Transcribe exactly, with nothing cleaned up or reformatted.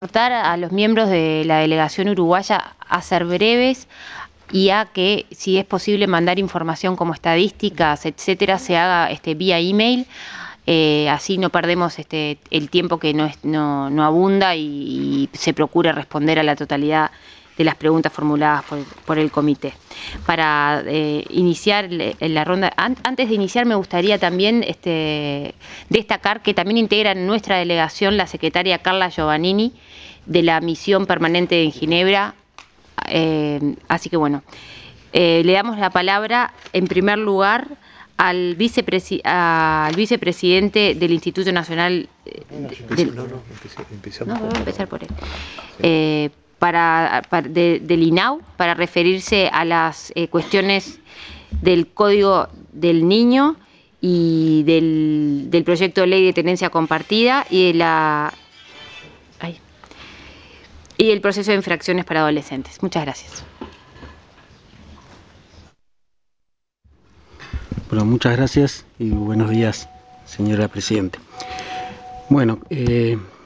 exhortar a los miembros de la delegación uruguaya a ser breves y a que, si es posible, mandar información como estadísticas, etcétera, se haga este, vía email. Eh, así no perdemos este, el tiempo que no, es, no, no abunda y, y se procura responder a la totalidad de las preguntas formuladas por, por el comité. Para eh, iniciar la ronda, an, antes de iniciar me gustaría también este, destacar que también integra en nuestra delegación la secretaria Carla Giovannini de la misión permanente en Ginebra. Eh, así que bueno, eh, le damos la palabra en primer lugar al, vicepresi al vicepresidente del Instituto Nacional de, del, no, no, empecemos. No, voy a empezar por él. Eh, para, para de, del I N A U, para referirse a las eh, cuestiones del Código del Niño y del, del proyecto de ley de tenencia compartida y de la ay, y el proceso de infracciones para adolescentes. Muchas gracias. Bueno, muchas gracias y buenos días, señora Presidenta. Bueno, eh,